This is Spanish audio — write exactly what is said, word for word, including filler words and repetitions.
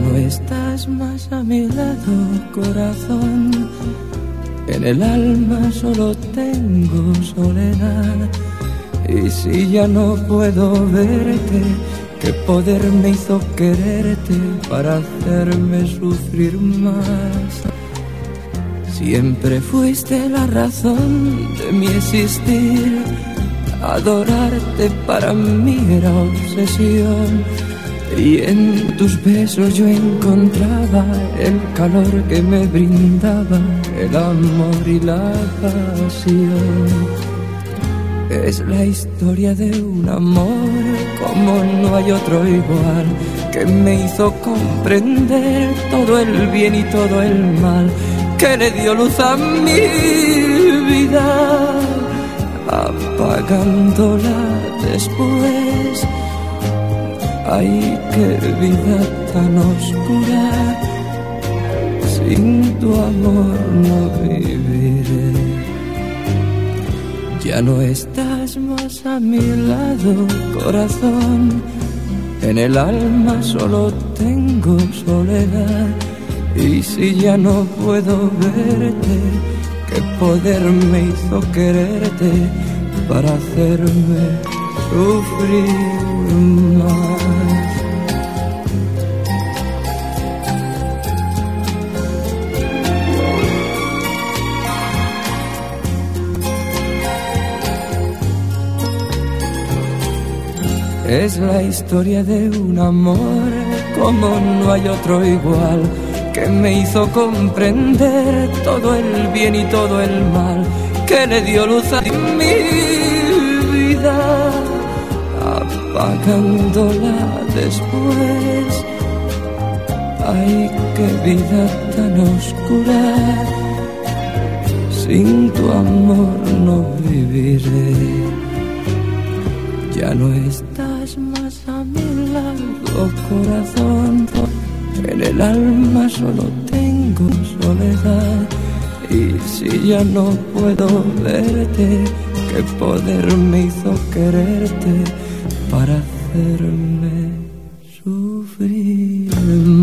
no estás más a mi lado, corazón. En el alma solo tengo soledad. Y si ya no puedo verte, ¿qué poder me hizo quererte para hacerme sufrir más? Siempre fuiste la razón de mi existir. Adorarte para mí era obsesión. Y en tus besos yo encontraba el calor que me brindaba el amor y la pasión. Es la historia de un amor como no hay otro igual, que me hizo comprender todo el bien y todo el mal, que le dio luz a mi vida, apagándola después. Ay, qué vida tan oscura, sin tu amor no viviré. Ya no estás más a mi lado, corazón. En el alma solo tengo soledad. Y si ya no puedo verte, ¿qué poder me hizo quererte para hacerme sufrir más? Es la historia de un amor como no hay otro igual, que me hizo comprender todo el bien y todo el mal, que le dio luz a mi vida, apagándola después. Ay, qué vida tan oscura, sin tu amor no viviré. Ya no estás más a mi lado, corazón. En el alma solo tengo soledad. Y si ya no puedo verte, ¿qué poder me hizo quererte para hacerme sufrir?